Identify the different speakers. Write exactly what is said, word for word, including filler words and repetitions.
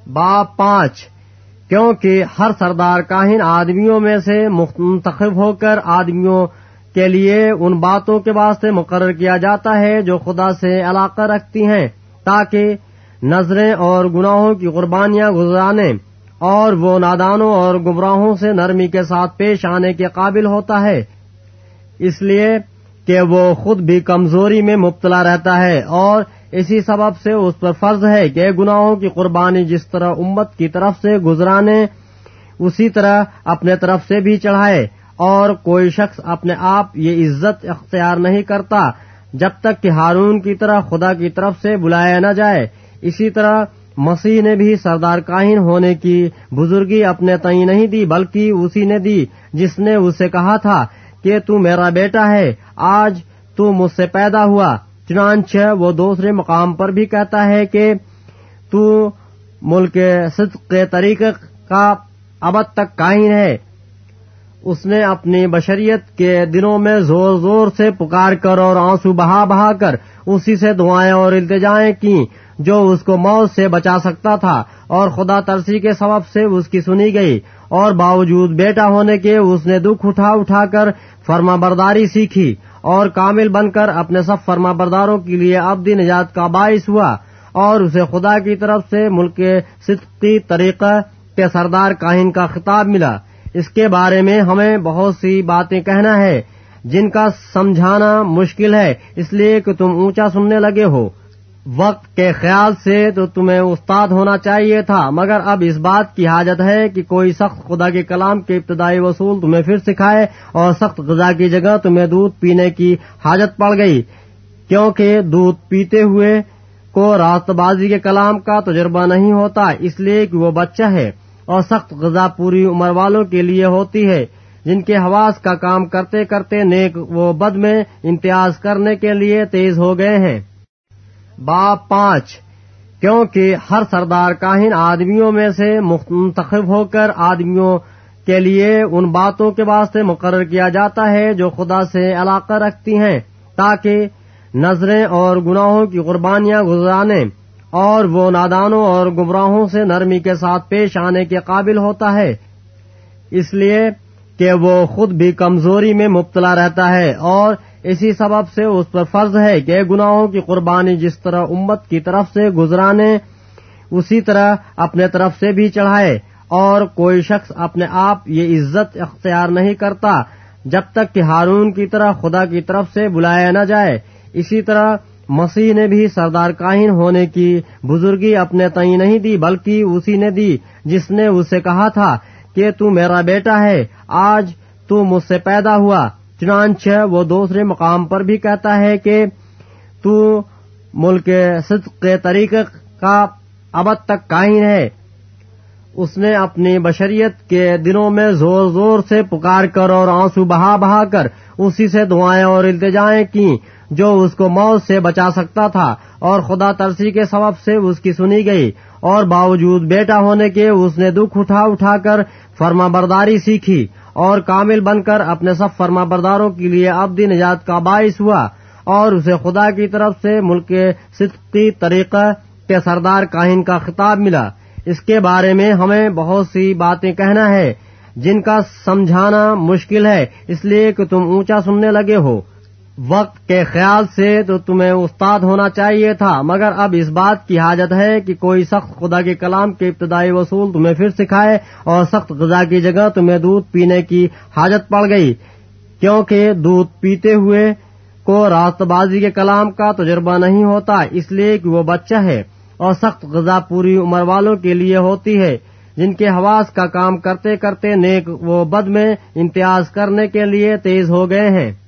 Speaker 1: باب پانچ کیونکہ ہر سردار کاہن آدمیوں میں سے منتخب ہو کر آدمیوں کے لیے ان باتوں کے واسطے مقرر کیا جاتا ہے جو خدا سے علاقہ رکھتی ہیں، تاکہ نظریں اور گناہوں کی قربانیاں گزرانے اور وہ نادانوں اور گمراہوں سے نرمی کے ساتھ پیش آنے کے قابل ہوتا ہے، اس لیے کہ وہ خود بھی کمزوری میں مبتلا رہتا ہے، اور اسی سبب سے اس پر فرض ہے کہ گناہوں کی قربانی جس طرح امت کی طرف سے گزرانے اسی طرح اپنے طرف سے بھی چڑھائے، اور کوئی شخص اپنے آپ یہ عزت اختیار نہیں کرتا جب تک کہ ہارون کی طرح خدا کی طرف سے بلایا نہ جائے۔ اسی طرح مسیح نے بھی سردار کاہن ہونے کی بزرگی اپنے تئیں نہیں دی، بلکہ اسی نے دی جس نے اسے کہا تھا کہ تو میرا بیٹا ہے، آج تو مجھ سے پیدا ہوا۔ چنانچہ وہ دوسرے مقام پر بھی کہتا ہے کہ تو ملک صدق کے طریقے کا ابد تک کاہن ہے۔ اس نے اپنی بشریت کے دنوں میں زور زور سے پکار کر اور آنسو بہا بہا کر اسی سے دعائیں اور التجائیں کی جو اس کو موت سے بچا سکتا تھا، اور خدا ترسی کے سبب سے اس کی سنی گئی، اور باوجود بیٹا ہونے کے اس نے دکھ اٹھا اٹھا کر فرما برداری سیکھی، اور کامل بن کر اپنے سب فرما برداروں کے لیے ابدی نجات کا باعث ہوا، اور اسے خدا کی طرف سے ملک صدقی طریقہ کے سردار کاہن کا خطاب ملا۔ اس کے بارے میں ہمیں بہت سی باتیں کہنا ہے جن کا سمجھانا مشکل ہے، اس لیے کہ تم اونچا سننے لگے ہو۔ وقت کے خیال سے تو تمہیں استاد ہونا چاہیے تھا، مگر اب اس بات کی حاجت ہے کہ کوئی سخت خدا کے کلام کے ابتدائی اصول تمہیں پھر سکھائے، اور سخت غذا کی جگہ تمہیں دودھ پینے کی حاجت پڑ گئی، کیونکہ دودھ پیتے ہوئے کو راست بازی کے کلام کا تجربہ نہیں ہوتا، اس لیے کہ وہ بچہ ہے، اور سخت غذا پوری عمر والوں کے لیے ہوتی ہے، جن کے حواس کا کام کرتے کرتے نیک و بد میں امتیاز کرنے کے لیے تیز ہو گئے ہیں۔ باب پانچ کیونکہ ہر سردار کاہن آدمیوں میں سے منتخب ہو کر آدمیوں کے لیے ان باتوں کے واسطے مقرر کیا جاتا ہے جو خدا سے علاقہ رکھتی ہیں، تاکہ نظریں اور گناہوں کی قربانیاں گزرانے اور وہ نادانوں اور گمراہوں سے نرمی کے ساتھ پیش آنے کے قابل ہوتا ہے، اس لیے کہ وہ خود بھی کمزوری میں مبتلا رہتا ہے، اور اسی سبب سے اس پر فرض ہے کہ گناہوں کی قربانی جس طرح امت کی طرف سے گزرانے اسی طرح اپنے طرف سے بھی چڑھائے، اور کوئی شخص اپنے آپ یہ عزت اختیار نہیں کرتا جب تک کہ ہارون کی طرح خدا کی طرف سے بلایا نہ جائے۔ اسی طرح مسیح نے بھی سردار کاہن ہونے کی بزرگی اپنے تئیں نہیں دی، بلکہ اسی نے دی جس نے اسے کہا تھا کہ تو میرا بیٹا ہے، آج تو مجھ سے پیدا ہوا۔ چنانچہ وہ دوسرے مقام پر بھی کہتا ہے کہ تو ملک صدق کے طریقے کا ابد تک کاہن ہے۔ اس نے اپنی بشریت کے دنوں میں زور زور سے پکار کر اور آنسو بہا بہا کر اسی سے دعائیں اور التجائیں کی جو اس کو موت سے بچا سکتا تھا، اور خدا ترسی کے سبب سے اس کی سنی گئی، اور باوجود بیٹا ہونے کے اس نے دکھ اٹھا اٹھا کر فرما برداری سیکھی، اور کامل بن کر اپنے سب فرما برداروں کے لیے ابدی نجات کا باعث ہوا، اور اسے خدا کی طرف سے ملک صدقی طریقہ کے سردار کاہن کا خطاب ملا۔ اس کے بارے میں ہمیں بہت سی باتیں کہنا ہے جن کا سمجھانا مشکل ہے، اس لیے کہ تم اونچا سننے لگے ہو۔ وقت کے خیال سے تو تمہیں استاد ہونا چاہیے تھا، مگر اب اس بات کی حاجت ہے کہ کوئی سخت خدا کے کلام کے ابتدائی اصول تمہیں پھر سکھائے، اور سخت غذا کی جگہ تمہیں دودھ پینے کی حاجت پڑ گئی، کیونکہ دودھ پیتے ہوئے کو راست بازی کے کلام کا تجربہ نہیں ہوتا، اس لیے کہ وہ بچہ ہے، اور سخت غذا پوری عمر والوں کے لیے ہوتی ہے، جن کے حواس کا کام کرتے کرتے نیک و بد میں امتیاز کرنے کے لیے تیز ہو گئے ہیں۔